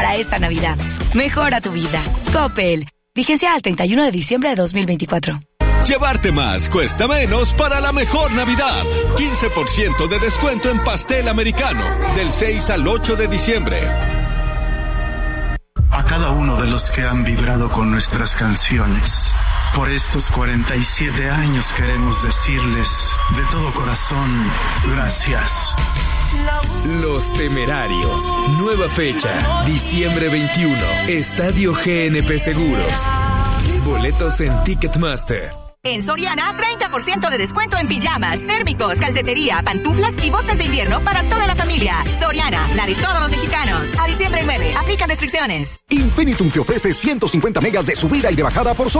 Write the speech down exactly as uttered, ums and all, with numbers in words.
para esta Navidad. Mejora tu vida. Coppel. Vigencia al treinta y uno de diciembre de dos mil veinticuatro. Llevarte más cuesta menos para la mejor Navidad. quince por ciento de descuento en pastel americano del seis al ocho de diciembre. A cada uno de los que han vibrado con nuestras canciones, por estos cuarenta y siete años queremos decirles de todo corazón, gracias. Los Temerarios. Nueva fecha, diciembre veintiuno. Estadio G N P Seguros. Boletos en Ticketmaster. En Soriana, treinta por ciento de descuento en pijamas, térmicos, calcetería, pantuflas y botas de invierno para toda la familia. Soriana, la de todos los mexicanos. A diciembre nueve, aplican restricciones. Infinitum te ofrece ciento cincuenta megas de subida y de bajada por solo